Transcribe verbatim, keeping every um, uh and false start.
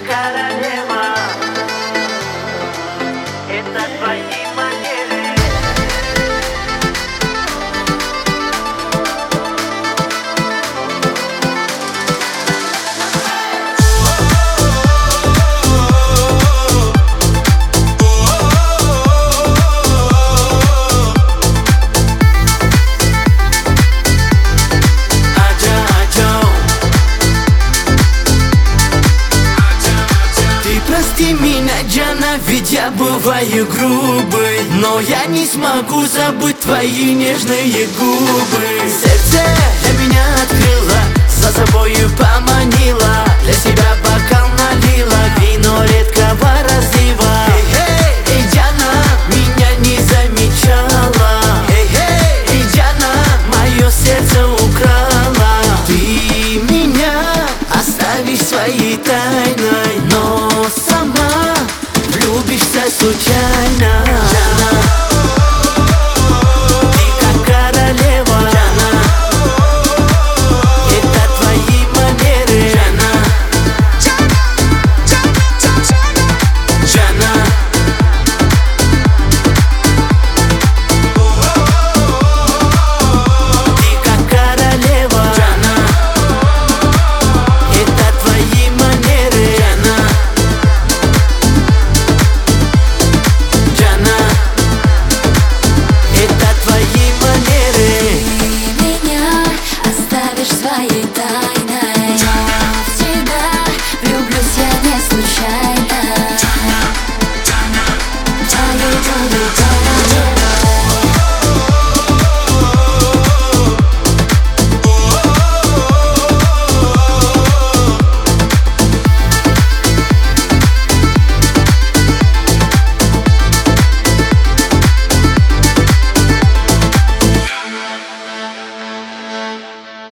королева, это твои манеры. Прости меня, Джана, ведь я бываю грубый, но я не смогу забыть твои нежные губы. Сердце для меня открыла, за собою поманила, для себя бокал налила, вино редкого разлива. Эй, Джана, меня не замечала. Эй, Джана, мое сердце украла. Ты меня оставишь своей тайной, но сама влюбишься случайно. Джана, ты как королева. Джана, это твои манеры. Джана, Джана, ты как королева. Джана, это твои манеры. Джана, это твои манеры. Ты меня оставишь своей тайной, но в тебя влюблюсь я не случайно.